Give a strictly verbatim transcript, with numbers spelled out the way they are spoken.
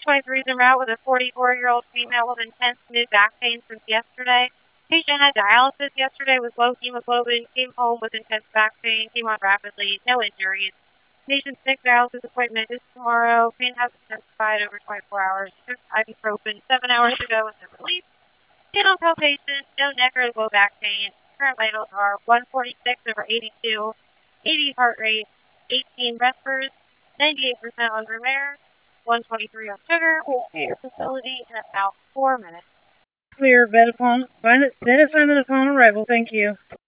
twenty-three is en route with a forty-four-year-old female with intense mid back pain since yesterday. Patient had dialysis yesterday with low hemoglobin, came home with intense back pain, came on rapidly, no injuries. Patient's next dialysis appointment is tomorrow. Pain has intensified over twenty-four hours. Took ibuprofen seven hours ago with no relief. They don't tell patients, no neck or low back pain. Current vitals are one forty-six over eighty-two, eighty heart rate, eighteen respers, ninety-eight percent on room air, one twenty-three on sugar. We'll see your facility in about four minutes. Clear bed upon, bed assignment upon arrival. Thank you.